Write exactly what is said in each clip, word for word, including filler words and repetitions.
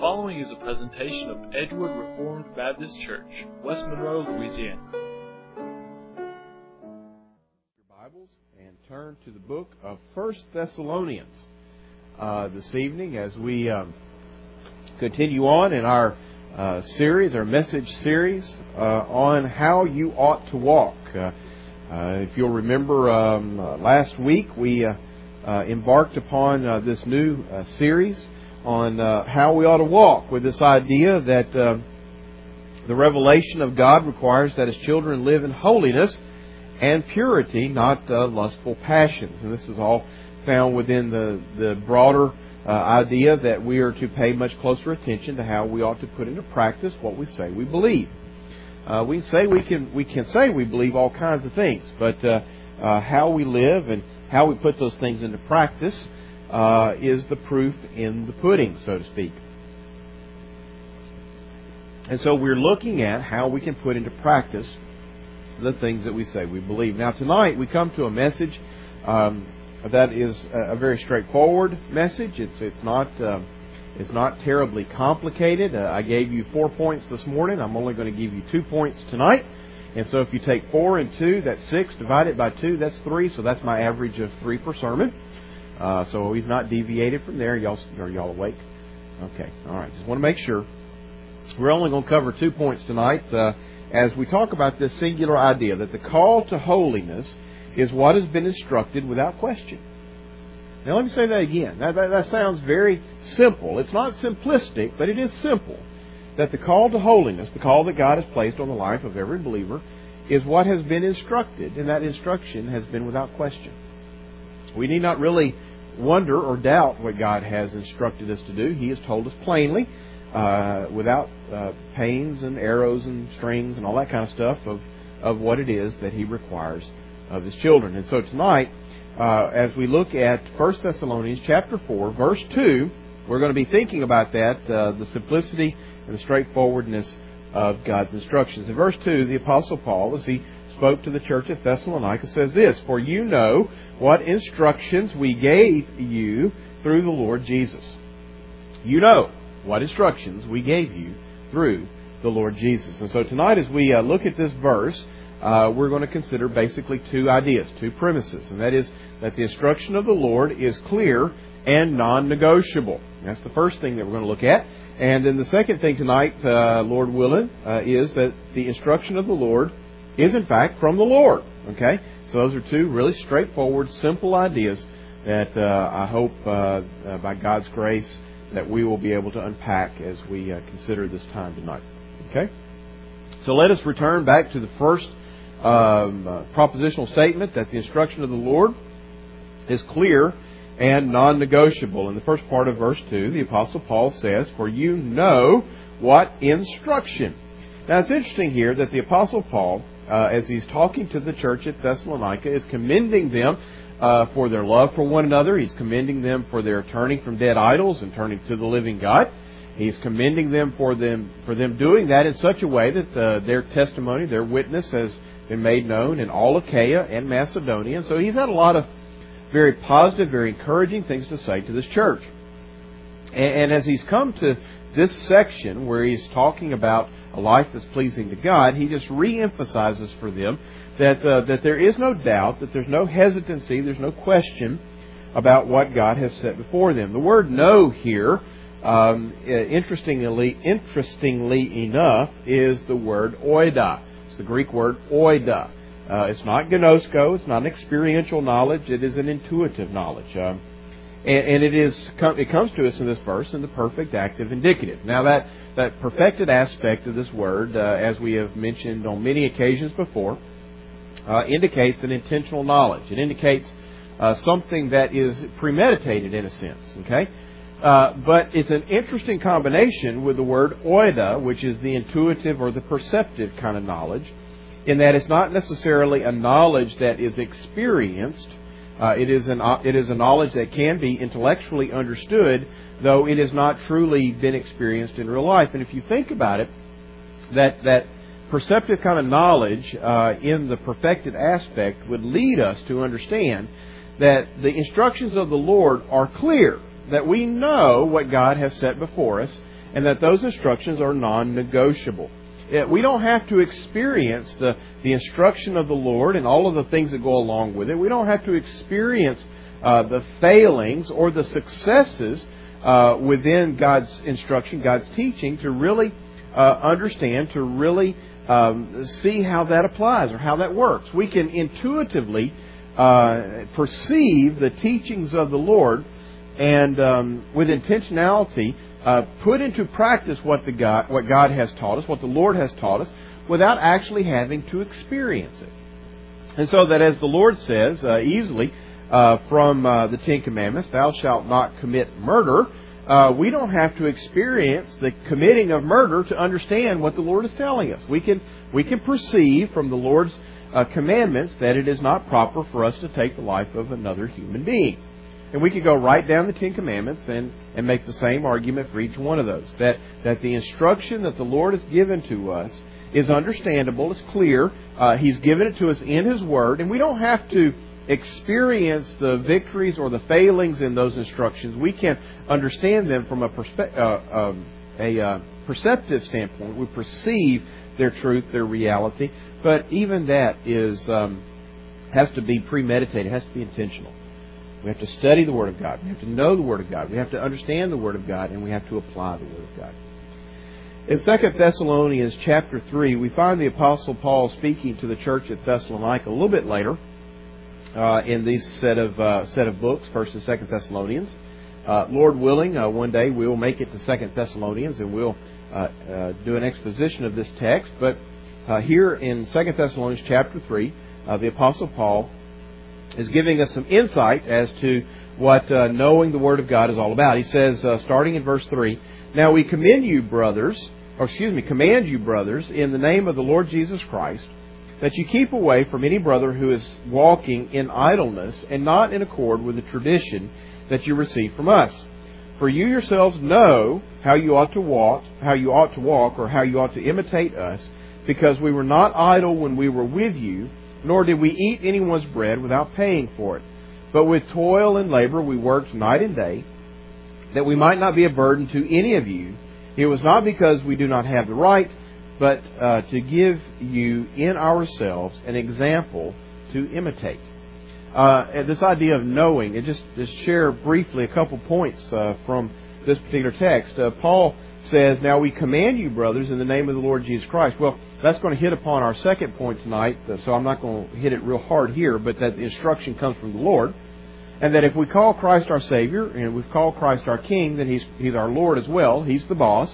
following is a presentation of Edgewood Reformed Baptist Church, West Monroe, Louisiana. Your Bibles and turn to the book of First Thessalonians uh, this evening as we um, continue on in our uh, series, our message series uh, on how you ought to walk. Uh, uh, if you'll remember, um, uh, last week we uh, uh, embarked upon uh, this new uh, series on uh, how we ought to walk, with this idea that uh, the revelation of God requires that His children live in holiness and purity, not uh, lustful passions. And this is all found within the, the broader uh, idea that we are to pay much closer attention to how we ought to put into practice what we say we believe. Uh, we say we can we can say we believe all kinds of things, but uh, uh, how we live and how we put those things into practice Uh, is the proof in the pudding, so to speak. And so we're looking at how we can put into practice the things that we say we believe. Now tonight we come to a message um, that is a very straightforward message. It's it's not uh, it's not terribly complicated. Uh, I gave you four points this morning. I'm only going to give you two points tonight. And so if you take four and two, that's six. Divide it by two, that's three. So that's my average of three per sermon. Uh, so we've not deviated from there. Y'all, are y'all awake? Okay. All right. Just want to make sure. We're only going to cover two points tonight uh, as we talk about this singular idea that the call to holiness is what has been instructed without question. Now let me say that again. That, that, that sounds very simple. It's not simplistic, but it is simple. That the call to holiness, the call that God has placed on the life of every believer, is what has been instructed, and that instruction has been without question. We need not really wonder or doubt what God has instructed us to do. He has told us plainly, uh, without uh, pains and arrows and strings and all that kind of stuff, of, of what it is that He requires of His children. And so tonight, uh, as we look at First Thessalonians chapter four, verse two, we're going to be thinking about that, uh, the simplicity and the straightforwardness of God's instructions. In verse two, the Apostle Paul, as he spoke to the church at Thessalonica, says this: "For you know what instructions we gave you through the Lord Jesus." You know what instructions we gave you through the Lord Jesus. And so tonight, as we uh, look at this verse, uh, we're going to consider basically two ideas, two premises. And that is that the instruction of the Lord is clear and non-negotiable. That's the first thing that we're going to look at. And then the second thing tonight, uh, Lord willing, uh, is that the instruction of the Lord is in fact from the Lord. Okay? So those are two really straightforward, simple ideas that uh, I hope uh, uh, by God's grace that we will be able to unpack as we uh, consider this time tonight. Okay? So let us return back to the first um, uh, propositional statement that the instruction of the Lord is clear and non-negotiable. In the first part of verse two, the Apostle Paul says, "For you know what instruction." Now it's interesting here that the Apostle Paul, Uh, as he's talking to the church at Thessalonica, is commending them uh, for their love for one another. He's commending them for their turning from dead idols and turning to the living God. He's commending them for them for them doing that in such a way that uh, their testimony, their witness, has been made known in all Achaia and Macedonia. And so he's had a lot of very positive, very encouraging things to say to this church. And, and as he's come to this section where he's talking about a life that's pleasing to God, he just re-emphasizes for them that uh, that there is no doubt, that there's no hesitancy, there's no question about what God has set before them. The word "know" here, um, interestingly, interestingly enough, is the word "oida." It's the Greek word "oida." Uh, it's not gnosko. It's not an experiential knowledge. It is an intuitive knowledge. Um, And, and it is it comes to us in this verse in the perfect active indicative. Now that, that perfected aspect of this word, uh, as we have mentioned on many occasions before, uh, indicates an intentional knowledge. It indicates uh, something that is premeditated in a sense. Okay, uh, but it's an interesting combination with the word oida, which is the intuitive or the perceptive kind of knowledge, in that it's not necessarily a knowledge that is experienced. Uh, it is an it is a knowledge that can be intellectually understood, though it has not truly been experienced in real life. And if you think about it, that that perceptive kind of knowledge uh, in the perfected aspect would lead us to understand that the instructions of the Lord are clear, that we know what God has set before us, and that those instructions are non-negotiable. We don't have to experience the, the instruction of the Lord and all of the things that go along with it. We don't have to experience uh, the failings or the successes uh, within God's instruction, God's teaching, to really uh, understand, to really um, see how that applies or how that works. We can intuitively uh, perceive the teachings of the Lord and um, with intentionality Uh, put into practice what the God, what God has taught us, what the Lord has taught us, without actually having to experience it. And so that, as the Lord says uh, easily uh, from uh, the Ten Commandments, "Thou shalt not commit murder," uh, we don't have to experience the committing of murder to understand what the Lord is telling us. We can we can perceive from the Lord's uh, commandments that it is not proper for us to take the life of another human being. And we could go right down the Ten Commandments and, and make the same argument for each one of those. That, that the instruction that the Lord has given to us is understandable, is clear. Uh, He's given it to us in His Word. And we don't have to experience the victories or the failings in those instructions. We can understand them from a, perspe- uh, um, a uh, perceptive standpoint. We perceive their truth, their reality. But even that is um, has to be premeditated, has to be intentional. We have to study the Word of God. We have to know the Word of God. We have to understand the Word of God, and we have to apply the Word of God. In Second Thessalonians chapter three, we find the Apostle Paul speaking to the church at Thessalonica a little bit later uh, in these set of uh, set of books, First and Second Thessalonians. Uh, Lord willing, uh, one day we will make it to Second Thessalonians, and we'll uh, uh, do an exposition of this text. But uh, here in Second Thessalonians chapter three, uh, the Apostle Paul is giving us some insight as to what uh, knowing the Word of God is all about. He says, uh, starting in verse three, "Now we commend you, brothers, or excuse me, command you, brothers, in the name of the Lord Jesus Christ, that you keep away from any brother who is walking in idleness and not in accord with the tradition that you received from us. For you yourselves know how you ought to walk, how you ought to walk, or how you ought to imitate us, because we were not idle when we were with you, nor did we eat anyone's bread without paying for it. But with toil and labor we worked night and day, that we might not be a burden to any of you. It was not because we do not have the right, but uh, to give you in ourselves an example to imitate." Uh, this idea of knowing, and just to share briefly a couple points uh, from this particular text. Uh, Paul says, "Now we command you, brothers, in the name of the Lord Jesus Christ." Well, that's going to hit upon our second point tonight, so I'm not going to hit it real hard here, but that the instruction comes from the Lord. And that if we call Christ our Savior, and we call Christ our King, then He's, He's our Lord as well. He's the boss.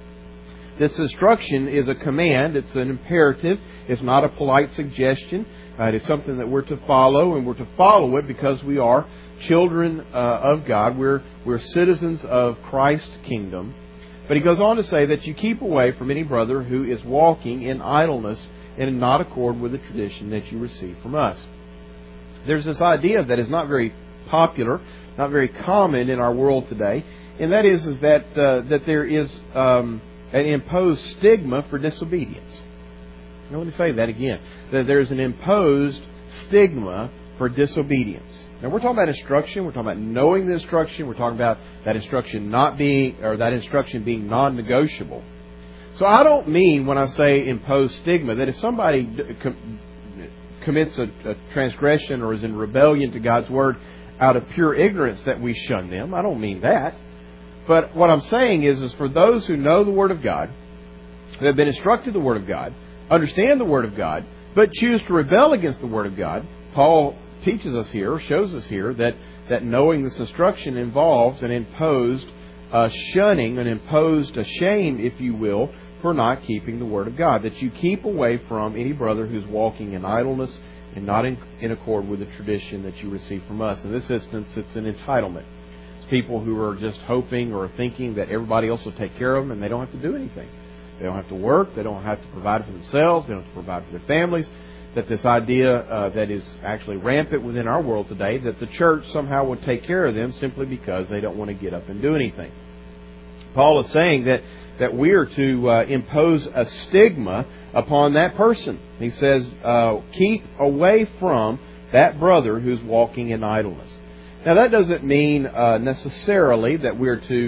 This instruction is a command. It's an imperative. It's not a polite suggestion. Uh, it is something that we're to follow, and we're to follow it because we are children uh, of God. We're, we're citizens of Christ's kingdom. But he goes on to say that you keep away from any brother who is walking in idleness and in not accord with the tradition that you receive from us. There's this idea that is not very popular, not very common in our world today, and that is, is that uh, that there is um, an imposed stigma for disobedience. Now, let me say that again. That there's an imposed stigma for disobedience. Now, we're talking about instruction. We're talking about knowing the instruction. We're talking about that instruction not being, or that instruction being non-negotiable. So I don't mean when I say imposed stigma that if somebody com- commits a, a transgression or is in rebellion to God's Word out of pure ignorance that we shun them. I don't mean that. But what I'm saying is, is for those who know the Word of God, who have been instructed the Word of God, understand the Word of God, but choose to rebel against the Word of God, Paul teaches us here, shows us here, that, that knowing this instruction involves an imposed uh, shunning, an imposed a shame, if you will, for not keeping the Word of God. That you keep away from any brother who's walking in idleness and not in, in accord with the tradition that you receive from us. In this instance, it's an entitlement. It's people who are just hoping or thinking that everybody else will take care of them and they don't have to do anything. They don't have to work. They don't have to provide for themselves. They don't have to provide for their families. That this idea uh, that is actually rampant within our world today, that the church somehow would take care of them simply because they don't want to get up and do anything. Paul is saying that, that we are to uh, impose a stigma upon that person. He says, uh, keep away from that brother who's walking in idleness. Now, that doesn't mean uh, necessarily that we're to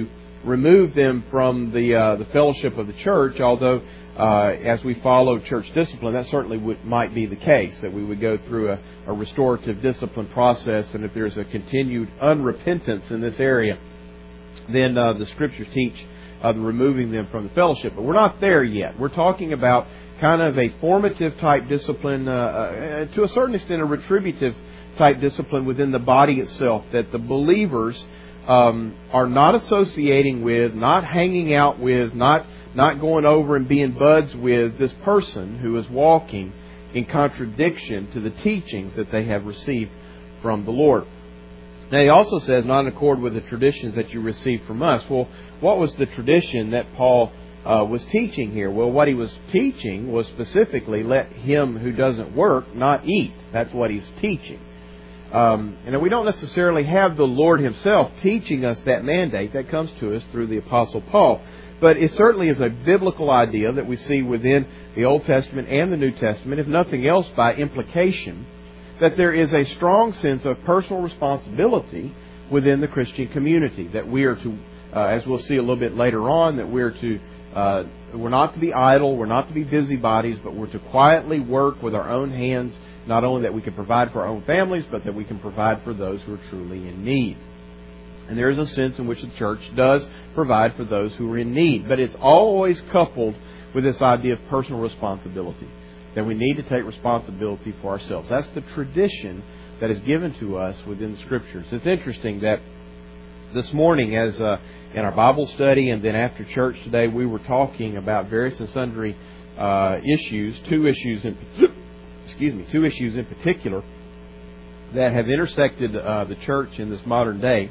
remove them from the uh, the fellowship of the church, although uh, as we follow church discipline, that certainly would, might be the case, that we would go through a, a restorative discipline process, and if there's a continued unrepentance in this area, then uh, the Scriptures teach uh, the removing them from the fellowship. But we're not there yet. We're talking about kind of a formative type discipline, uh, uh, to a certain extent a retributive type discipline within the body itself, that the believers um, are not associating with, not hanging out with, not not going over and being buds with this person who is walking in contradiction to the teachings that they have received from the Lord. Now, he also says, not in accord with the traditions that you received from us. Well, what was the tradition that Paul uh, was teaching here? Well, what he was teaching was specifically, let him who doesn't work not eat. That's what he's teaching. Um, and we don't necessarily have the Lord Himself teaching us that mandate. That comes to us through the Apostle Paul. But it certainly is a biblical idea that we see within the Old Testament and the New Testament, if nothing else by implication, that there is a strong sense of personal responsibility within the Christian community. That we are to, uh, as we'll see a little bit later on, that we're to, uh, we're not to be idle, we're not to be busybodies, but we're to quietly work with our own hands, not only that we can provide for our own families, but that we can provide for those who are truly in need. And there is a sense in which the church does provide for those who are in need. But it's always coupled with this idea of personal responsibility, that we need to take responsibility for ourselves. That's the tradition that is given to us within the Scriptures. It's interesting that this morning, as uh, in our Bible study and then after church today, we were talking about various and sundry uh, issues, two issues in excuse me, two issues in particular that have intersected uh, the church in this modern day.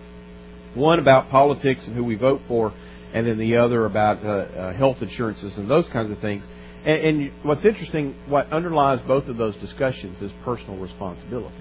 One about politics and who we vote for, and then the other about uh, uh, health insurances and those kinds of things. And, and what's interesting, what underlies both of those discussions is personal responsibility.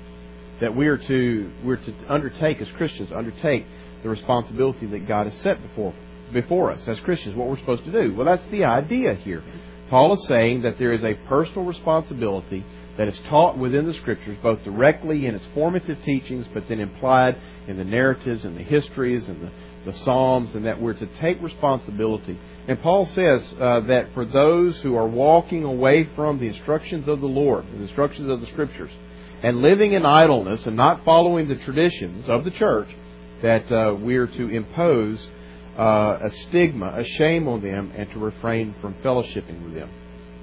That we are to we're to undertake as Christians, undertake the responsibility that God has set before before us as Christians. What we're supposed to do. Well, that's the idea here. Paul is saying that there is a personal responsibility that is taught within the Scriptures, both directly in its formative teachings, but then implied in the narratives and the histories and the, the Psalms, and that we're to take responsibility. And Paul says uh, that for those who are walking away from the instructions of the Lord, the instructions of the Scriptures, and living in idleness and not following the traditions of the church, that uh, we are to impose uh, a stigma, a shame on them, and to refrain from fellowshipping with them.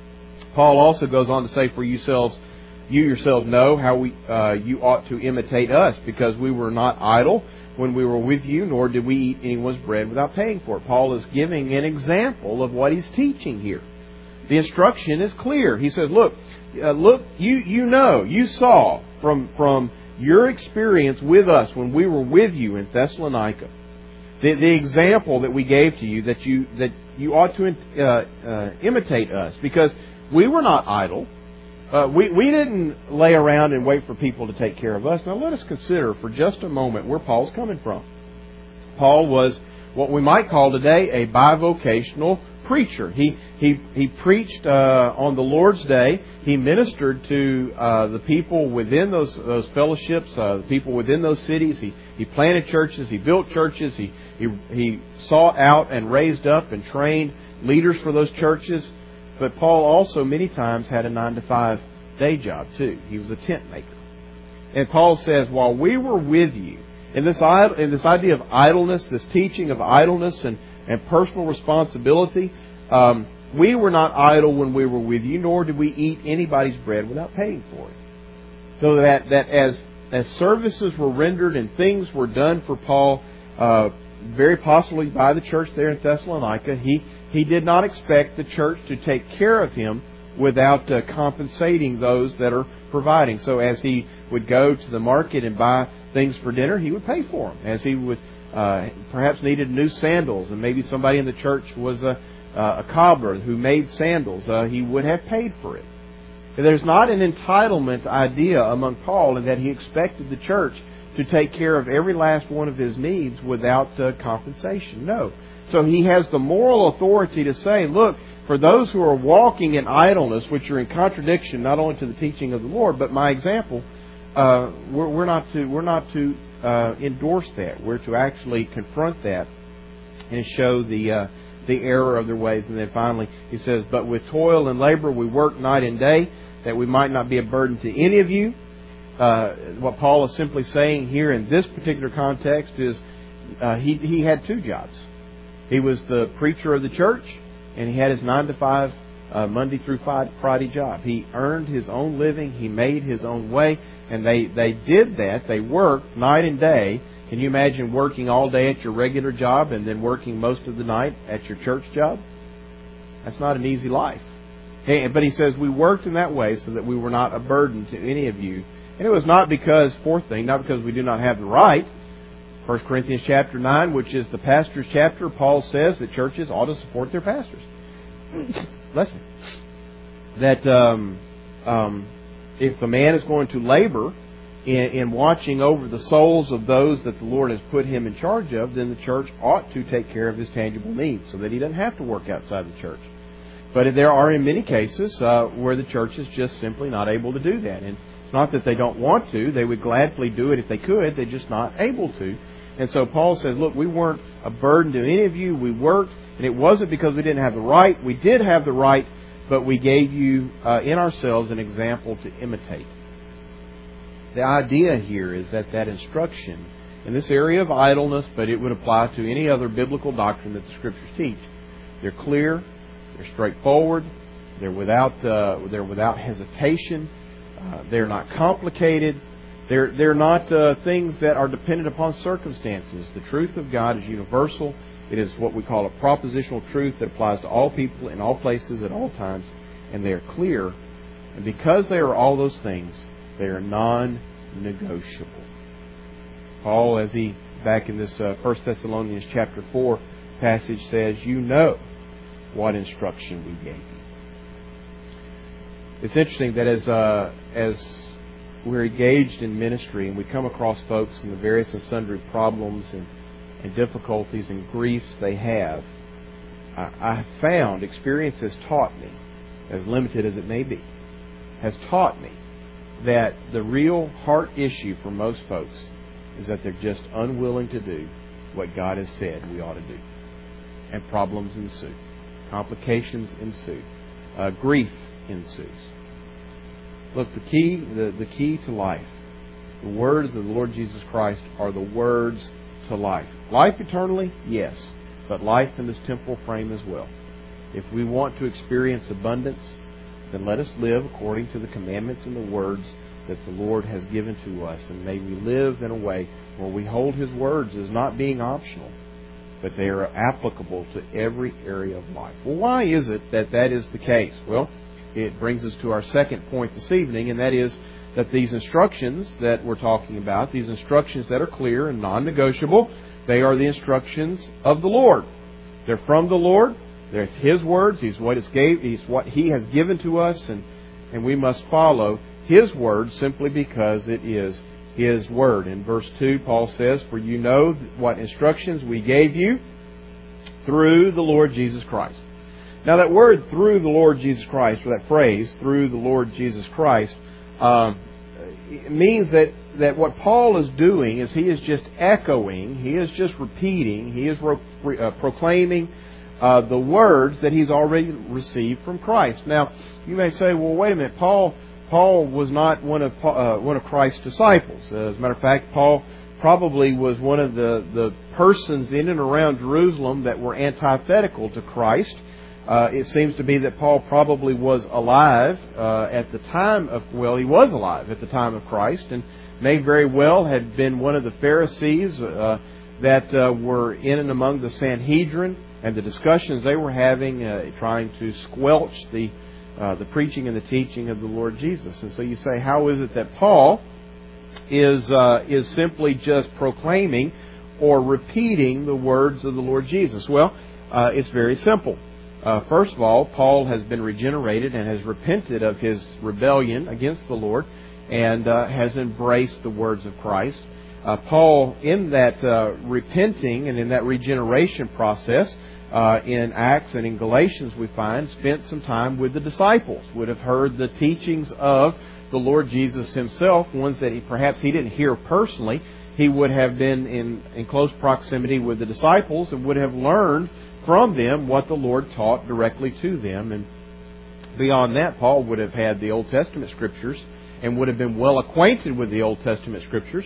Paul also goes on to say, for yourselves, you yourselves know how we uh, you ought to imitate us, because we were not idle when we were with you, nor did we eat anyone's bread without paying for it. Paul is giving an example of what he's teaching here. The instruction is clear. He says, look, uh, look, you you know, you saw from from your experience with us when we were with you in Thessalonica, the, the example that we gave to you, that you that you ought to uh, uh, imitate us, because we were not idle. Uh, we, we didn't lay around and wait for people to take care of us. Now let us consider for just a moment where Paul's coming from. Paul was what we might call today a bivocational preacher. He he he preached uh, on the Lord's Day. He ministered to uh, the people within those those fellowships, uh, the people within those cities. He he planted churches. He built churches. He he he sought out and raised up and trained leaders for those churches. But Paul also many times had a nine to five day job too. He was a tent maker. And Paul says, while we were with you, in this in this idea of idleness, this teaching of idleness and, and personal responsibility, um, we were not idle when we were with you, nor did we eat anybody's bread without paying for it. So that, that as as services were rendered and things were done for Paul, uh, very possibly by the church there in Thessalonica, he He did not expect the church to take care of him without uh, compensating those that are providing. So as he would go to the market and buy things for dinner, he would pay for them. As he would uh, perhaps needed new sandals, and maybe somebody in the church was a, uh, a cobbler who made sandals, uh, he would have paid for it. And there's not an entitlement idea among Paul in that he expected the church to take care of every last one of his needs without uh, compensation. No. So he has the moral authority to say, look, for those who are walking in idleness, which are in contradiction not only to the teaching of the Lord, but my example, uh, we're, we're not to we're not to uh, endorse that. We're to actually confront that and show the uh, the error of their ways. And then finally he says, but with toil and labor we work night and day, that we might not be a burden to any of you. Uh, what Paul is simply saying here in this particular context is uh, he, he had two jobs. He was the preacher of the church, and he had his nine to five uh, Monday through Friday job. He earned his own living. He made his own way, and they, they did that. They worked night and day. Can you imagine working all day at your regular job and then working most of the night at your church job? That's not an easy life. But he says we worked in that way so that we were not a burden to any of you. And it was not because, fourth thing, not because we do not have the right. First Corinthians chapter nine, which is the pastor's chapter, Paul says that churches ought to support their pastors. Listen, that um, um, if a man is going to labor in, in watching over the souls of those that the Lord has put him in charge of, then the church ought to take care of his tangible needs so that he doesn't have to work outside the church. But there are in many cases uh, where the church is just simply not able to do that. And it's not that they don't want to. They would gladly do it if they could. They're just not able to. And so Paul says, look, we weren't a burden to any of you. We worked, and it wasn't because we didn't have the right. We did have the right, but we gave you uh, in ourselves an example to imitate. The idea here is that that instruction in this area of idleness, but it would apply to any other biblical doctrine that the Scriptures teach. They're clear, they're straightforward, they're without uh, they're without hesitation, uh, they're not complicated, they're they're not uh, things that are dependent upon circumstances. The truth of God is universal. It is what we call a propositional truth that applies to all people in all places at all times, and they are clear. And because they are all those things, they are non-negotiable. Paul, as he, back in this uh, First Thessalonians chapter four passage says, you know what instruction we gave you. It's interesting that as uh, as we're engaged in ministry and we come across folks and the various and sundry problems and, and difficulties and griefs they have, I, I have found, experience has taught me, as limited as it may be, has taught me that the real heart issue for most folks is that they're just unwilling to do what God has said we ought to do. And problems ensue. Complications ensue. Uh, grief ensues. Look, the key, the, the key to life, the words of the Lord Jesus Christ are the words to life. Life eternally, yes, but life in this temporal frame as well. If we want to experience abundance, then let us live according to the commandments and the words that the Lord has given to us. And may we live in a way where we hold His words as not being optional, but they are applicable to every area of life. Well, why is it that that is the case? Well, it brings us to our second point this evening, and that is that these instructions that we're talking about, these instructions that are clear and non-negotiable, they are the instructions of the Lord. They're from the Lord. There's His words. He's what, it's gave, he's what He has given to us, and, and we must follow His word simply because it is His word. In verse two, Paul says, for you know what instructions we gave you through the Lord Jesus Christ. Now that word, through the Lord Jesus Christ, or that phrase, through the Lord Jesus Christ, um, it means that, that what Paul is doing is he is just echoing, he is just repeating, he is ro- uh, proclaiming uh, the words that he's already received from Christ. Now, you may say, well, wait a minute, Paul Paul was not one of uh, one of Christ's disciples. Uh, as a matter of fact, Paul probably was one of the, the persons in and around Jerusalem that were antithetical to Christ. Uh, it seems to be that Paul probably was alive uh, at the time of, well, he was alive at the time of Christ, and may very well have been one of the Pharisees uh, that uh, were in and among the Sanhedrin, and the discussions they were having, uh, trying to squelch the uh, the preaching and the teaching of the Lord Jesus. And so you say, how is it that Paul is uh, is simply just proclaiming or repeating the words of the Lord Jesus? Well, uh, it's very simple. Uh, first of all, Paul has been regenerated and has repented of his rebellion against the Lord and uh, has embraced the words of Christ. Uh, Paul, in that uh, repenting and in that regeneration process, uh, in Acts and in Galatians we find, spent some time with the disciples, would have heard the teachings of the Lord Jesus Himself, ones that he perhaps he didn't hear personally. he would have been in, in close proximity with the disciples and would have learned from them what the Lord taught directly to them. And beyond that, Paul would have had the Old Testament Scriptures and would have been well acquainted with the Old Testament Scriptures.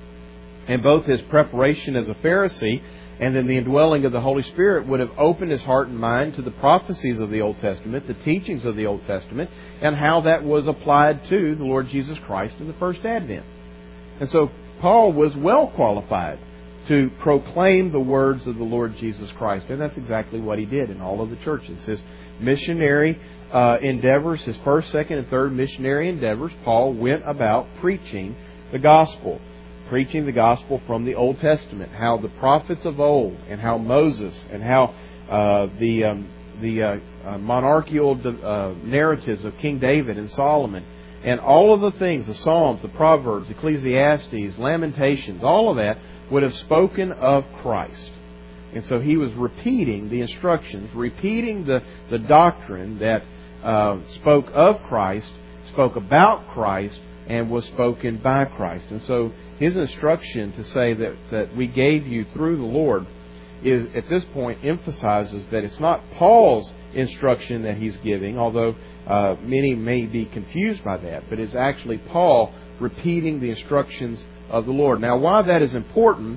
And both his preparation as a Pharisee and then the indwelling of the Holy Spirit would have opened his heart and mind to the prophecies of the Old Testament, the teachings of the Old Testament, and how that was applied to the Lord Jesus Christ in the first advent. And so Paul was well qualified to proclaim the words of the Lord Jesus Christ. And that's exactly what he did in all of the churches. His missionary uh, endeavors, his first, second, and third missionary endeavors, Paul went about preaching the gospel. Preaching the gospel from the Old Testament, how the prophets of old, and how Moses, and how uh, the um, the uh, uh, monarchical uh, narratives of King David and Solomon, and all of the things, the Psalms, the Proverbs, Ecclesiastes, Lamentations, all of that would have spoken of Christ. And so he was repeating the instructions, repeating the, the doctrine that uh, spoke of Christ, spoke about Christ, and was spoken by Christ. And so his instruction to say that, that we gave you through the Lord is, at this point, emphasizes that it's not Paul's instruction that he's giving, although uh, many may be confused by that, but it's actually Paul repeating the instructions of the Lord. Now, why that is important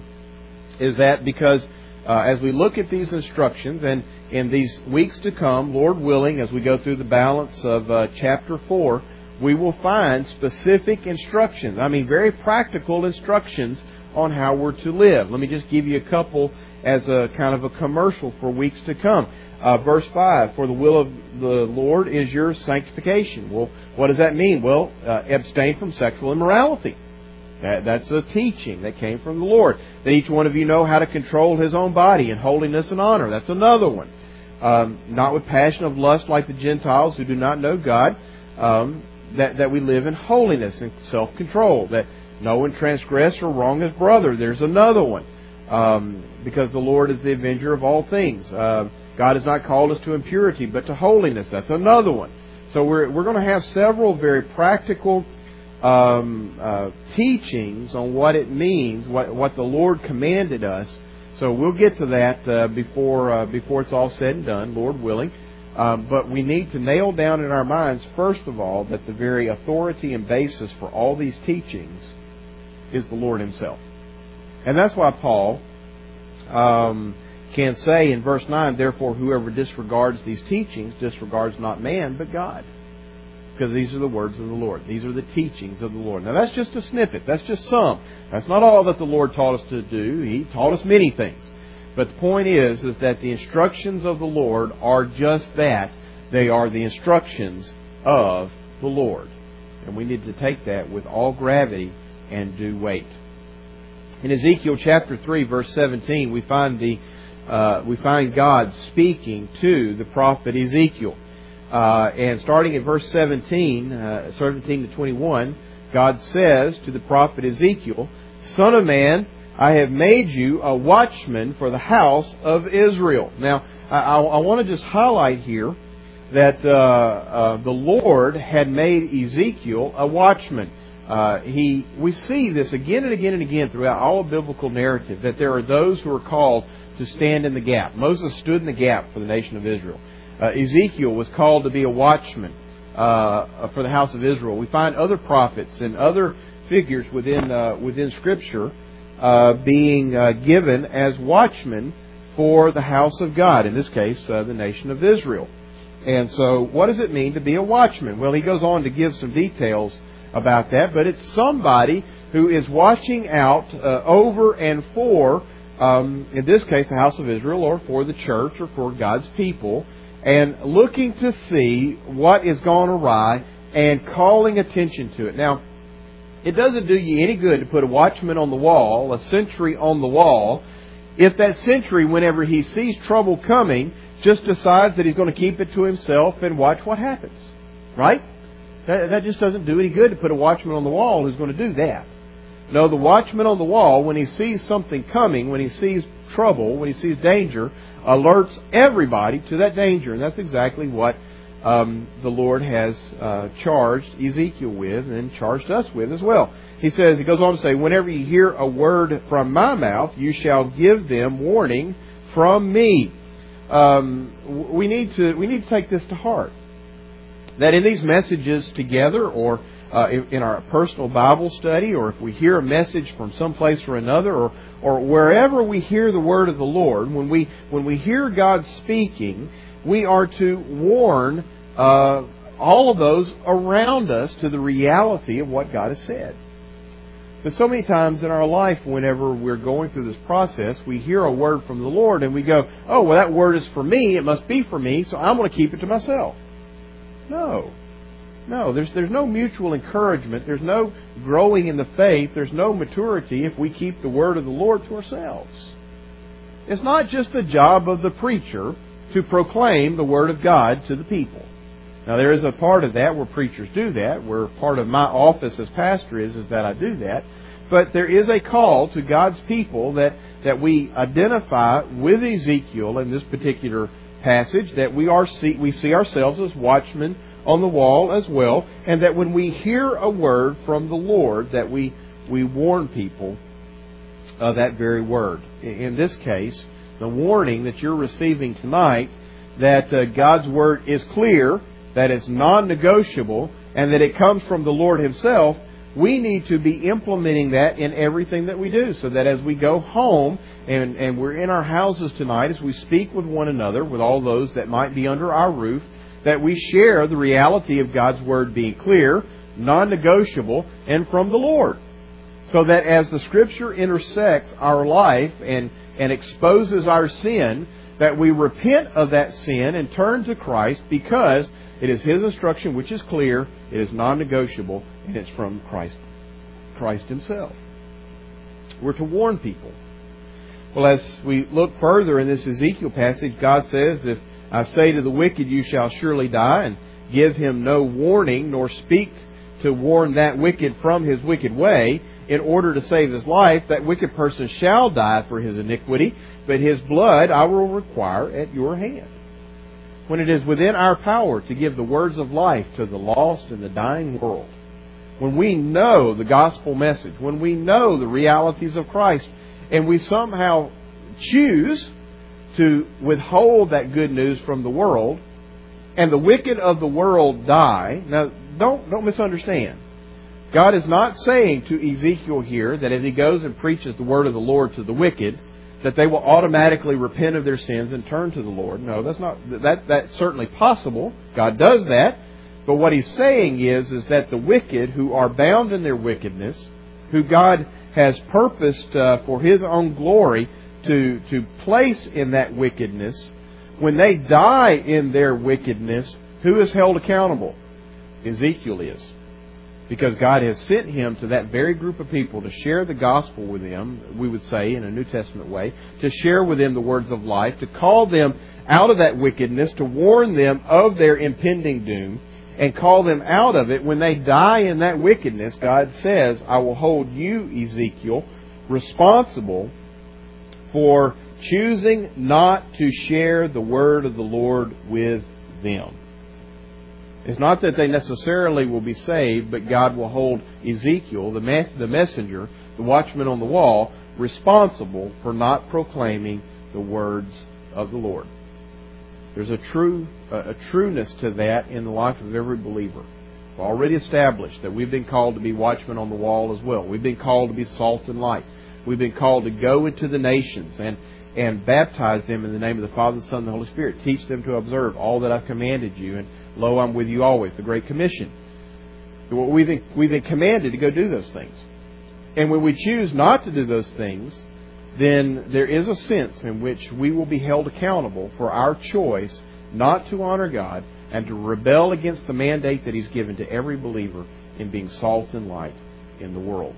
is that because uh, as we look at these instructions, and in these weeks to come, Lord willing, as we go through the balance of uh, chapter four, we will find specific instructions. I mean, very practical instructions on how we're to live. Let me just give you a couple as a kind of a commercial for weeks to come. Uh, verse five, for the will of the Lord is your sanctification. Well, what does that mean? Well, uh, abstain from sexual immorality. That, that's a teaching that came from the Lord. That each one of you know how to control his own body in holiness and honor. That's another one. Um, not with passion of lust like the Gentiles who do not know God. Um, That, that we live in holiness and self-control. That no one transgress or wrong his brother. There's another one. Um, because the Lord is the avenger of all things. Uh, God has not called us to impurity, but to holiness. That's another one. So we're we're going to have several very practical um, uh, teachings on what it means, what what the Lord commanded us. So we'll get to that uh, before uh, before it's all said and done, Lord willing. Um, but we need to nail down in our minds, first of all, that the very authority and basis for all these teachings is the Lord Himself. And that's why Paul um, can say in verse nine, therefore whoever disregards these teachings disregards not man but God. Because these are the words of the Lord. These are the teachings of the Lord. Now that's just a snippet. That's just some. That's not all that the Lord taught us to do. He taught us many things. But the point is, is that the instructions of the Lord are just that. They are the instructions of the Lord. And we need to take that with all gravity and due weight. In Ezekiel chapter three, verse seventeen, we find the uh, we find God speaking to the prophet Ezekiel. Uh, and starting at verse seventeen, uh, seventeen to twenty-one, God says to the prophet Ezekiel, Son of man, I have made you a watchman for the house of Israel. Now, I, I, I want to just highlight here that uh, uh, the Lord had made Ezekiel a watchman. Uh, he, we see this again and again and again throughout all of biblical narrative, that there are those who are called to stand in the gap. Moses stood in the gap for the nation of Israel. Uh, Ezekiel was called to be a watchman uh, for the house of Israel. We find other prophets and other figures within uh, within Scripture uh, being uh, given as watchmen for the house of God. In this case, uh, the nation of Israel. And so, what does it mean to be a watchman? Well, he goes on to give some details about that, but it's somebody who is watching out uh, over and for, um, in this case, the house of Israel, or for the church, or for God's people, and looking to see what is gone awry and calling attention to it. Now, it doesn't do you any good to put a watchman on the wall, a sentry on the wall, if that sentry, whenever he sees trouble coming, just decides that he's going to keep it to himself and watch what happens. Right? That, that just doesn't do any good to put a watchman on the wall who's going to do that. No, the watchman on the wall, when he sees something coming, when he sees trouble, when he sees danger, alerts everybody to that danger. And that's exactly what um, the Lord has uh, charged Ezekiel with and charged us with as well. He says, he goes on to say, whenever you hear a word from my mouth, you shall give them warning from me. Um, we need to we need to take this to heart. That in these messages together, or uh, in, in our personal Bible study, or if we hear a message from someplace or another, or or wherever we hear the word of the Lord, when we when we hear God speaking, we are to warn uh, all of those around us to the reality of what God has said. But so many times in our life, whenever we're going through this process, we hear a word from the Lord and we go, oh, well, that word is for me. It must be for me, so I'm going to keep it to myself. No. No, there's there's no mutual encouragement. There's no growing in the faith. There's no maturity if we keep the word of the Lord to ourselves. It's not just the job of the preacher to proclaim the word of God to the people. Now, there is a part of that where preachers do that, where part of my office as pastor is, is that I do that. But there is a call to God's people that, that we identify with Ezekiel in this particular passage, that we are see, we see ourselves as watchmen on the wall as well, and that when we hear a word from the Lord, that we, we warn people of that very word. In this case, the warning that you're receiving tonight, that uh, God's word is clear, that it's non-negotiable, and that it comes from the Lord Himself, we need to be implementing that in everything that we do, so that as we go home and, and we're in our houses tonight, as we speak with one another, with all those that might be under our roof, that we share the reality of God's word being clear, non-negotiable, and from the Lord. So that as the Scripture intersects our life and, and exposes our sin, that we repent of that sin and turn to Christ, because it is His instruction which is clear, it is non-negotiable, and it's from Christ, Christ Himself. We're to warn people. Well, as we look further in this Ezekiel passage, God says, if I say to the wicked, you shall surely die, and give him no warning, nor speak to warn that wicked from his wicked way, in order to save his life, that wicked person shall die for his iniquity, but his blood I will require at your hand. When it is within our power to give the words of life to the lost and the dying world, when we know the gospel message, when we know the realities of Christ, and we somehow choose to withhold that good news from the world, and the wicked of the world die. Now, don't don't misunderstand. God is not saying to Ezekiel here that as he goes and preaches the word of the Lord to the wicked, that they will automatically repent of their sins and turn to the Lord. No, that's not that that's certainly possible. God does that. But what He's saying is, is that the wicked who are bound in their wickedness, who God has purposed uh, for His own glory to, to place in that wickedness, when they die in their wickedness, who is held accountable? Ezekiel is. Because God has sent him to that very group of people to share the gospel with them, we would say in a New Testament way, to share with them the words of life, to call them out of that wickedness, to warn them of their impending doom, and call them out of it. When they die in that wickedness, God says, I will hold you, Ezekiel, responsible for choosing not to share the word of the Lord with them. It's not that they necessarily will be saved, but God will hold Ezekiel, the mes- the messenger, the watchman on the wall, responsible for not proclaiming the words of the Lord. There's a true a, a trueness to that in the life of every believer. We've already established that we've been called to be watchmen on the wall as well. We've been called to be salt and light. We've been called to go into the nations and, and baptize them in the name of the Father, the Son, and the Holy Spirit. Teach them to observe all that I've commanded you. And lo, I'm with you always, the Great Commission. We've been, we've been commanded to go do those things. And when we choose not to do those things, then there is a sense in which we will be held accountable for our choice not to honor God and to rebel against the mandate that He's given to every believer in being salt and light in the world.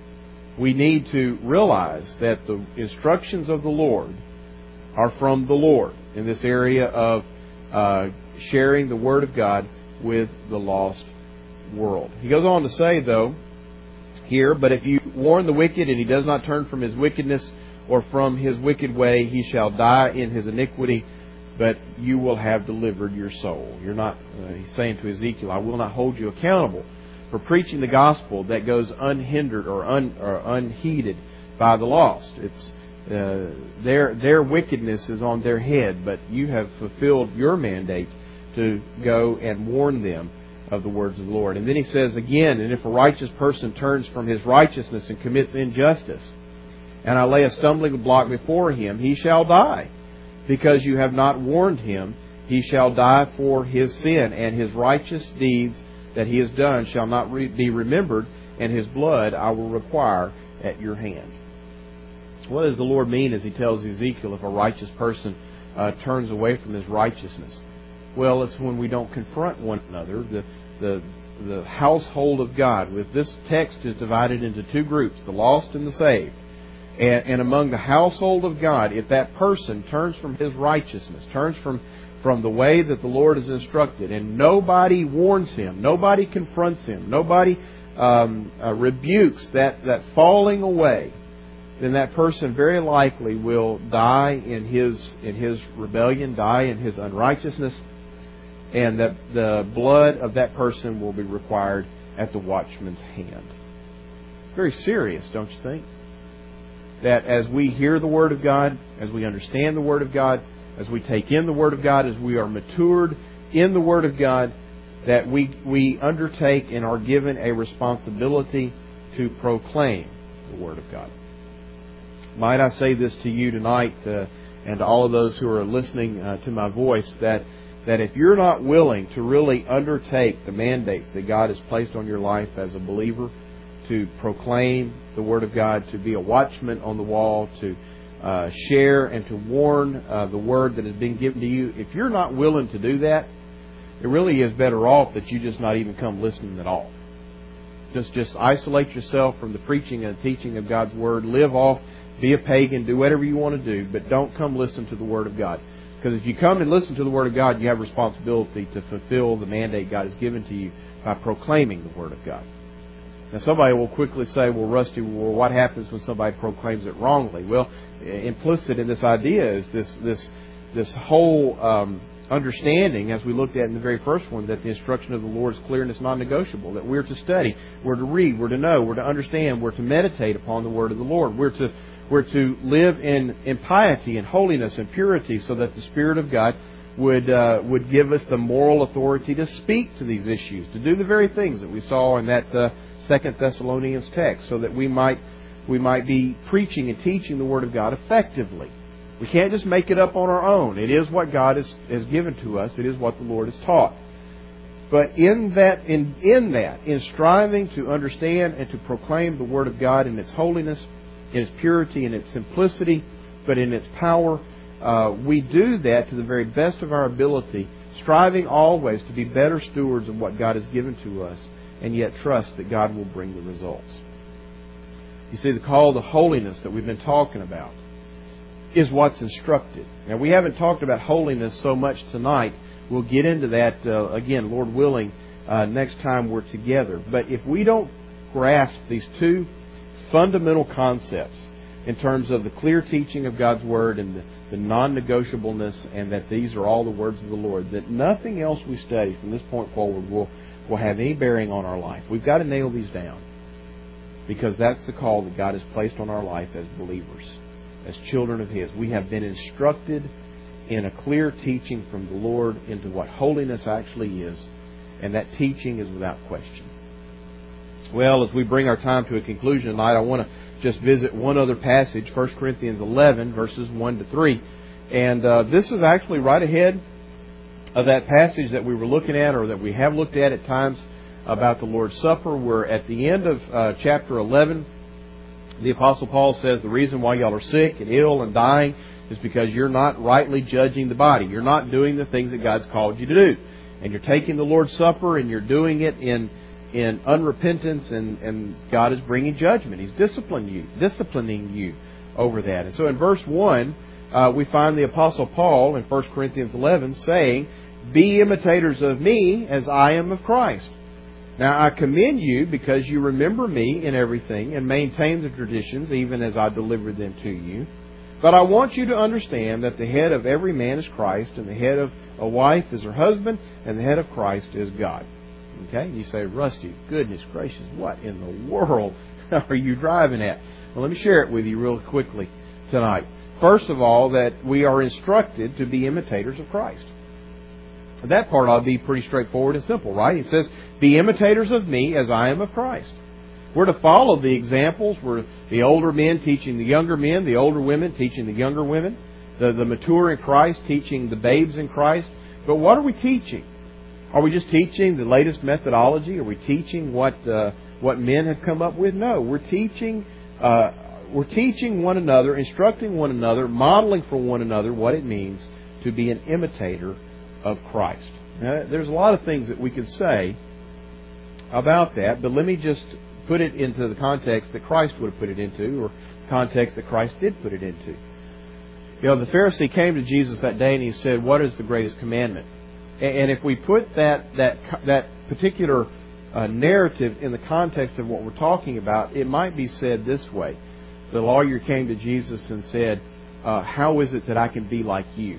We need to realize that the instructions of the Lord are from the Lord in this area of uh, sharing the Word of God with the lost world. He goes on to say, though, here, but if you warn the wicked and he does not turn from his wickedness or from his wicked way, he shall die in his iniquity, but you will have delivered your soul. You're not, uh, he's saying to Ezekiel, I will not hold you accountable for preaching the gospel that goes unhindered or, un, or unheeded by the lost. It's uh, their their wickedness is on their head, but you have fulfilled your mandate to go and warn them of the words of the Lord. And then he says again, and if a righteous person turns from his righteousness and commits injustice, and I lay a stumbling block before him, he shall die. Because you have not warned him, he shall die for his sin, and his righteous deeds that he has done shall not re- be remembered, and his blood I will require at your hand. What does the Lord mean as he tells Ezekiel if a righteous person uh, turns away from his righteousness? Well, it's when we don't confront one another. The, the, the household of God, with this text is divided into two groups, the lost and the saved. And, and among the household of God, if that person turns from his righteousness, turns from, from the way that the Lord has instructed, and nobody warns him, nobody confronts him, nobody um, uh, rebukes that, that falling away, then that person very likely will die in his in his rebellion, die in his unrighteousness, and that the blood of that person will be required at the watchman's hand. Very serious, don't you think? That as we hear the Word of God, as we understand the Word of God, as we take in the Word of God, as we are matured in the Word of God, that we we undertake and are given a responsibility to proclaim the Word of God. Might I say this to you tonight, uh, and to all of those who are listening uh, to my voice, that that if you're not willing to really undertake the mandates that God has placed on your life as a believer, to proclaim the Word of God, to be a watchman on the wall, to uh, share and to warn uh, the Word that has been given to you, if you're not willing to do that, it really is better off that you just not even come listening at all. Just, just isolate yourself from the preaching and teaching of God's Word. Live off, be a pagan, do whatever you want to do, but don't come listen to the Word of God. Because if you come and listen to the Word of God, you have responsibility to fulfill the mandate God has given to you by proclaiming the Word of God. Now somebody will quickly say, well, Rusty, well, what happens when somebody proclaims it wrongly? Well, implicit in this idea is this this this whole um, understanding, as we looked at in the very first one, that the instruction of the Lord is clear and it's non-negotiable, that we're to study, we're to read, we're to know, we're to understand, we're to meditate upon the Word of the Lord. We're to we're to live in, in piety and holiness and purity so that the Spirit of God would uh, would give us the moral authority to speak to these issues, to do the very things that we saw in that uh, Second Thessalonians text, so that we might we might be preaching and teaching the Word of God effectively. We can't just make it up on our own. It is what God has, has given to us. It is what the Lord has taught. But in that, in, in that, in striving to understand and to proclaim the Word of God in its holiness, in its purity, in its simplicity, but in its power, uh, we do that to the very best of our ability, striving always to be better stewards of what God has given to us, and yet trust that God will bring the results. You see, the call to holiness that we've been talking about is what's instructed. Now, we haven't talked about holiness so much tonight. We'll get into that, uh, again, Lord willing, uh, next time we're together. But if we don't grasp these two fundamental concepts in terms of the clear teaching of God's Word and the, the non-negotiableness, and that these are all the words of the Lord, that nothing else we study from this point forward will will have any bearing on our life. We've got to nail these down, because that's the call that God has placed on our life as believers, as children of His. We have been instructed in a clear teaching from the Lord into what holiness actually is, and that teaching is without question. Well, as we bring our time to a conclusion tonight, I want to just visit one other passage, First Corinthians eleven, verses one to three. And uh, this is actually right ahead of that passage that we were looking at, or that we have looked at at times, about the Lord's Supper. We're at the end of uh, chapter eleven. The Apostle Paul says the reason why y'all are sick and ill and dying is because you're not rightly judging the body. You're not doing the things that God's called you to do. And you're taking the Lord's Supper and you're doing it in in unrepentance, and, and God is bringing judgment. He's disciplining you, disciplining you over that. And so in verse one, uh, we find the Apostle Paul in First Corinthians eleven saying, "Be imitators of me as I am of Christ. Now I commend you because you remember me in everything and maintain the traditions even as I delivered them to you. But I want you to understand that the head of every man is Christ, and the head of a wife is her husband, and the head of Christ is God. Okay? You say, Rusty, goodness gracious, what in the world are you driving at? Well, let me share it with you real quickly tonight. First of all, that we are instructed to be imitators of Christ. That part ought to be pretty straightforward and simple, right? It says, be imitators of me as I am of Christ. We're to follow the examples. We're the older men teaching the younger men, the older women teaching the younger women, the, the mature in Christ teaching the babes in Christ. But what are we teaching? Are we just teaching the latest methodology? Are we teaching what uh, what men have come up with? No, we're teaching uh, we're teaching one another, instructing one another, modeling for one another what it means to be an imitator of Christ. Now, there's a lot of things that we could say about that, but let me just put it into the context that Christ would have put it into, or the context that Christ did put it into. You know, the Pharisee came to Jesus that day and he said, what is the greatest commandment? And if we put that that that particular uh, narrative in the context of what we're talking about, it might be said this way. The lawyer came to Jesus and said, uh, how is it that I can be like you?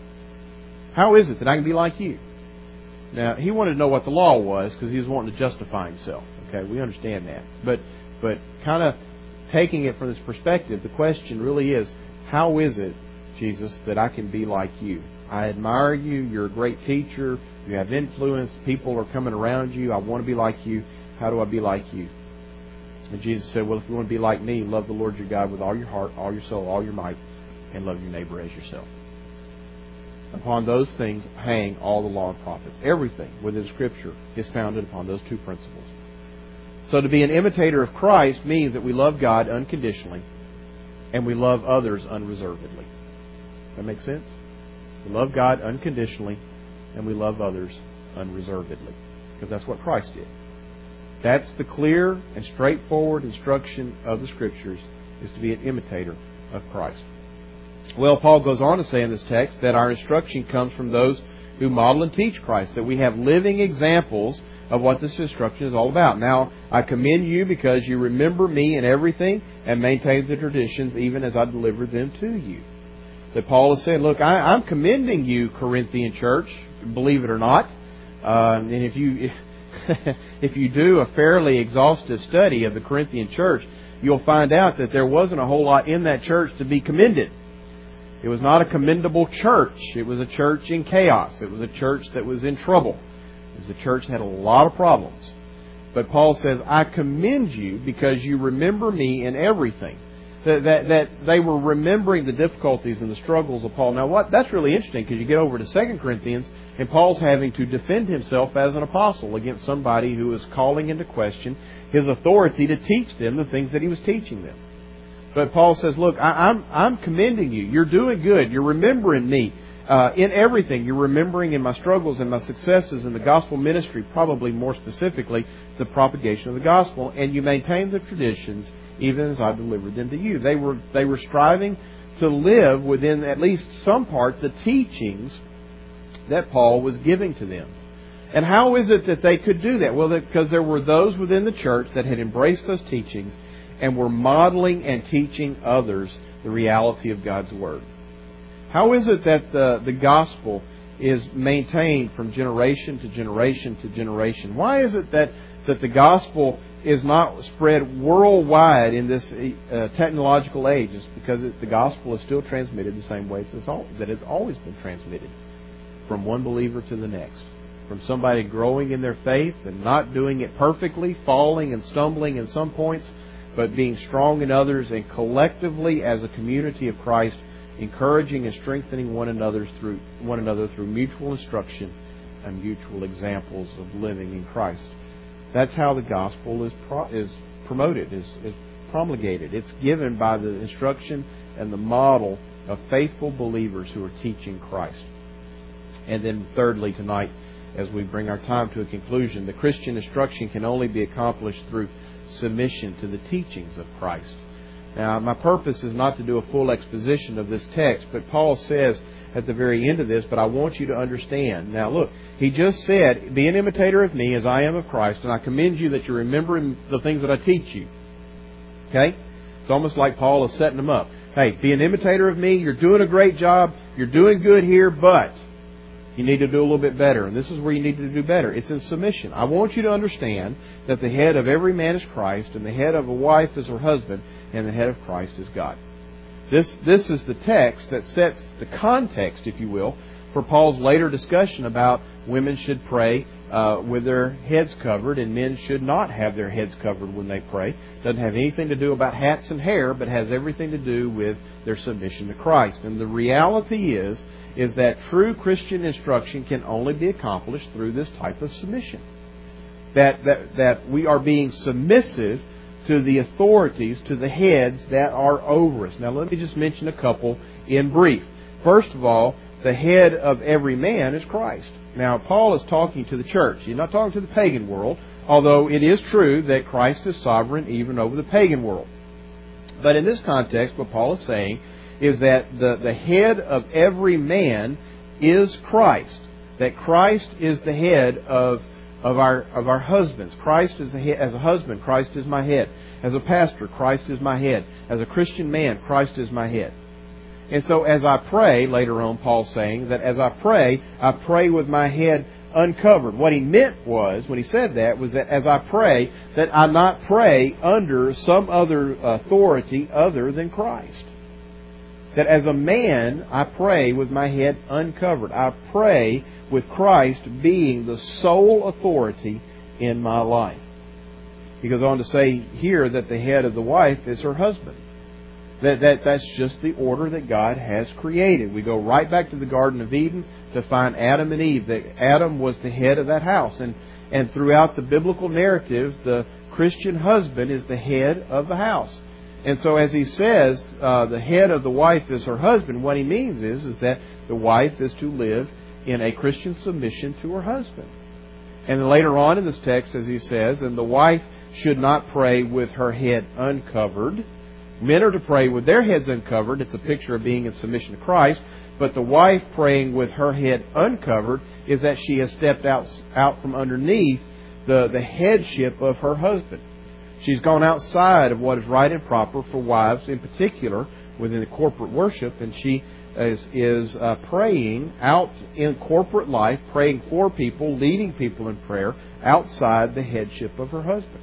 How is it that I can be like you? Now, he wanted to know what the law was because he was wanting to justify himself. Okay, we understand that. But but kind of taking it from this perspective, the question really is, how is it, Jesus, that I can be like you? I admire you. You're a great teacher. You have influence. People are coming around you. I want to be like you. How do I be like you? And Jesus said, well, if you want to be like me, love the Lord your God with all your heart, all your soul, all your might, and love your neighbor as yourself. Upon those things hang all the law and prophets. Everything within Scripture is founded upon those two principles. So to be an imitator of Christ means that we love God unconditionally and we love others unreservedly. That makes sense? We love God unconditionally and we love others unreservedly. Because that's what Christ did. That's the clear and straightforward instruction of the Scriptures, is to be an imitator of Christ. Well, Paul goes on to say in this text that our instruction comes from those who model and teach Christ, that we have living examples of what this instruction is all about. Now, I commend you because you remember me in everything and maintain the traditions even as I delivered them to you. That Paul has said, look, I, I'm commending you, Corinthian church, believe it or not. Uh, and if you if you do a fairly exhaustive study of the Corinthian church, you'll find out that there wasn't a whole lot in that church to be commended. It was not a commendable church. It was a church in chaos. It was a church that was in trouble. It was a church that had a lot of problems. But Paul says, I commend you because you remember me in everything. That, that, that they were remembering the difficulties and the struggles of Paul. Now, what that's really interesting, because you get over to Second Corinthians, and Paul's having to defend himself as an apostle against somebody who is calling into question his authority to teach them the things that he was teaching them. But Paul says, look, I, I'm I'm commending you. You're doing good. You're remembering me uh, in everything. You're remembering in my struggles and my successes in the gospel ministry, probably more specifically, the propagation of the gospel. And you maintain the traditions even as I delivered them to you. They were they were striving to live within at least some part the teachings that Paul was giving to them. And how is it that they could do that? Well, because there were those within the church that had embraced those teachings and were modeling and teaching others the reality of God's Word. How is it that the, the gospel is maintained from generation to generation to generation? Why is it that, that the gospel is not spread worldwide in this uh, technological age? It's because it, the gospel is still transmitted the same way it's all, that it's always been transmitted, from one believer to the next. From somebody growing in their faith and not doing it perfectly, falling and stumbling in some points, but being strong in others, and collectively as a community of Christ, encouraging and strengthening one another through one another through mutual instruction and mutual examples of living in Christ. That's how the gospel is pro- is promoted, is, is promulgated. It's given by the instruction and the model of faithful believers who are teaching Christ. And then thirdly tonight, as we bring our time to a conclusion, the Christian instruction can only be accomplished through submission to the teachings of Christ. Now, my purpose is not to do a full exposition of this text, but Paul says at the very end of this, but I want you to understand. Now, look, he just said, be an imitator of me as I am of Christ, and I commend you that you're remembering the things that I teach you. Okay? It's almost like Paul is setting them up. Hey, be an imitator of me. You're doing a great job. You're doing good here, but you need to do a little bit better. And this is where you need to do better. It's in submission. I want you to understand that the head of every man is Christ, and the head of a wife is her husband, and the head of Christ is God. This, this is the text that sets the context, if you will, for Paul's later discussion about women should pray uh, with their heads covered, and men should not have their heads covered when they pray. Doesn't have anything to do about hats and hair, but has everything to do with their submission to Christ. And the reality is, is that true Christian instruction can only be accomplished through this type of submission. That, that, that we are being submissive to the authorities, to the heads that are over us. Now let me just mention a couple in brief. First of all, the head of every man is Christ. Now Paul is talking to the church. He's not talking to the pagan world, although it is true that Christ is sovereign even over the pagan world. But in this context, what Paul is saying is that the, the head of every man is Christ. That Christ is the head of of our of our husbands. Christ is the head. As a husband, Christ is my head. As a pastor, Christ is my head. As a Christian man, Christ is my head. And so as I pray, later on Paul's saying that as I pray, I pray with my head uncovered. What he meant was, when he said that, was that as I pray, that I not pray under some other authority other than Christ. That as a man, I pray with my head uncovered. I pray with Christ being the sole authority in my life. He goes on to say here that the head of the wife is her husband. That, that that's just the order that God has created. We go right back to the Garden of Eden to find Adam and Eve. That Adam was the head of that house. And, and throughout the biblical narrative, the Christian husband is the head of the house. And so as he says, uh, the head of the wife is her husband, what he means is, is that the wife is to live in a Christian submission to her husband. And then later on in this text, as he says, and the wife should not pray with her head uncovered. Men are to pray with their heads uncovered. It's a picture of being in submission to Christ. But the wife praying with her head uncovered is that she has stepped out, out from underneath the, the headship of her husband. She's gone outside of what is right and proper for wives, in particular, within the corporate worship, and she is, is uh, praying out in corporate life, praying for people, leading people in prayer, outside the headship of her husband.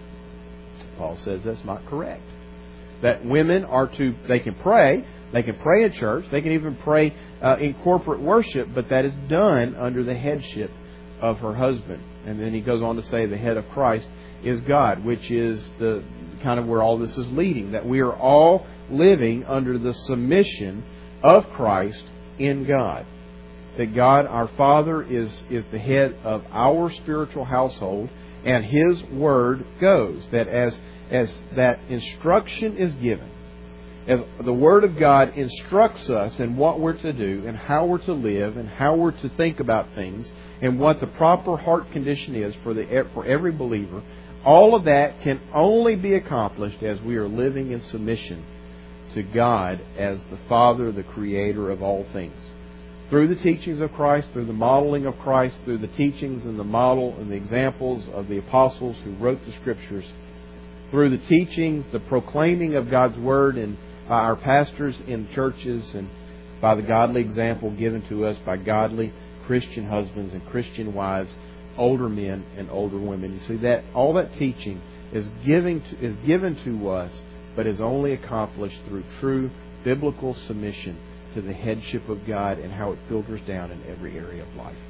Paul says that's not correct. That women are to, they can pray, they can pray in church, they can even pray uh, in corporate worship, but that is done under the headship of her husband. And then he goes on to say the head of Christ is God, which is the kind of where all this is leading. That we are all living under the submission of Christ in God. That God, our Father, is, is the head of our spiritual household, and His Word goes. That as, as that instruction is given, as the Word of God instructs us in what we're to do, and how we're to live, and how we're to think about things, and what the proper heart condition is for the for every believer, all of that can only be accomplished as we are living in submission to God as the Father, the Creator of all things. Through the teachings of Christ, through the modeling of Christ, through the teachings and the model and the examples of the apostles who wrote the Scriptures, through the teachings, the proclaiming of God's Word, and by our pastors in churches, and by the godly example given to us by godly Christian husbands and Christian wives, older men and older women. You see, that all that teaching is giving to, is given to us, but is only accomplished through true biblical submission to the headship of God and how it filters down in every area of life.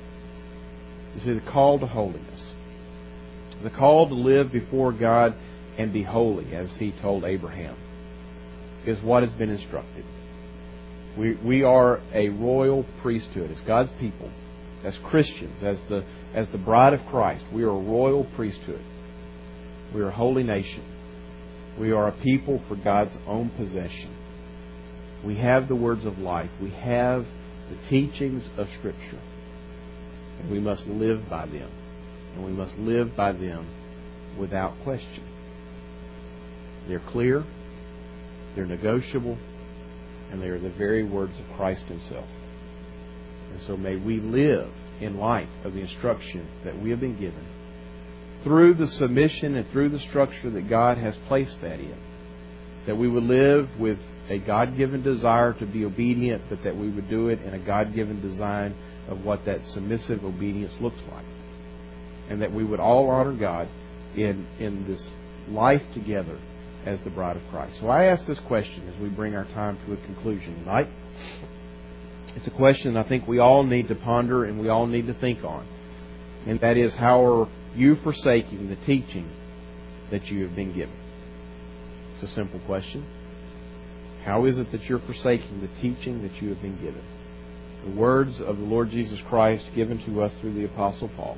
You see, the call to holiness, the call to live before God and be holy, as He told Abraham, is what has been instructed. We we are a royal priesthood as God's people, as Christians, as the as the bride of Christ. We are a royal priesthood. We are a holy nation. We are a people for God's own possession. We have the words of life. We have the teachings of Scripture. And we must live by them. And we must live by them without question. They're clear, they're negotiable, and they are the very words of Christ Himself. And so may we live in light of the instruction that we have been given, through the submission and through the structure that God has placed that in, that we would live with a God-given desire to be obedient, but that we would do it in a God-given design of what that submissive obedience looks like. And that we would all honor God in, in this life together as the bride of Christ. So I ask this question as we bring our time to a conclusion tonight. It's a question I think we all need to ponder and we all need to think on. And that is, how are you forsaking the teaching that you have been given? It's a simple question. How is it that you're forsaking the teaching that you have been given? The words of the Lord Jesus Christ given to us through the Apostle Paul.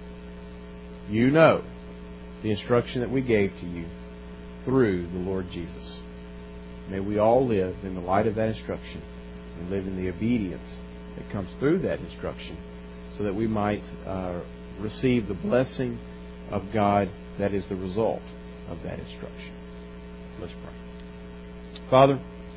You know the instruction that we gave to you through the Lord Jesus. May we all live in the light of that instruction and live in the obedience that comes through that instruction, so that we might uh, receive the blessing of God that is the result of that instruction. Let's pray. Father,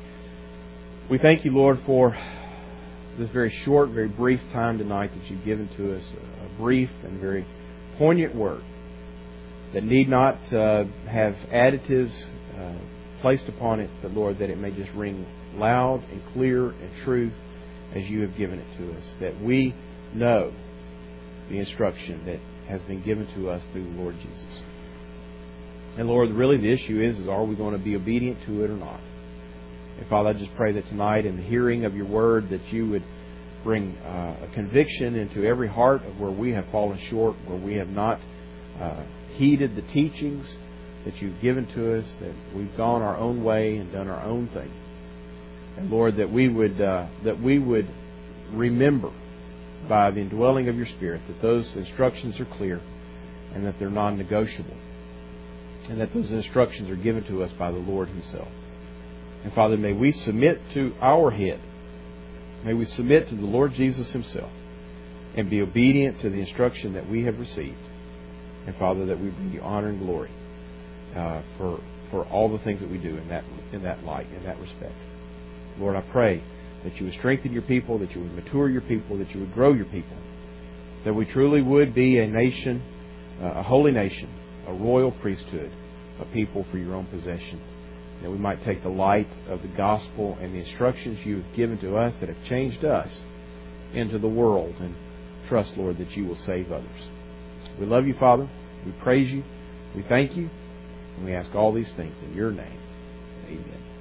we thank you, Lord, for this very short, very brief time tonight that you've given to us, a brief and very poignant word that need not uh, have additives uh, placed upon it, but Lord, that it may just ring loud and clear and true as you have given it to us, that we know the instruction that has been given to us through the Lord Jesus. And Lord, really the issue is, is are we going to be obedient to it or not? And Father, I just pray that tonight in the hearing of your word that you would bring uh, a conviction into every heart of where we have fallen short, where we have not uh, heeded the teachings that you've given to us, that we've gone our own way and done our own thing. And Lord, that we would uh, that we would remember by the indwelling of your Spirit that those instructions are clear and that they're non-negotiable, and that those instructions are given to us by the Lord Himself. And Father, may we submit to our head. May we submit to the Lord Jesus Himself and be obedient to the instruction that we have received. And Father, that we bring you honor and glory uh, for for all the things that we do in that in that light, in that respect. Lord, I pray that you would strengthen your people, that you would mature your people, that you would grow your people, that we truly would be a nation, uh, a holy nation, a royal priesthood, a people for your own possession. That we might take the light of the gospel and the instructions you have given to us that have changed us into the world, and trust, Lord, that you will save others. We love you, Father. We praise you. We thank you. And we ask all these things in your name. Amen.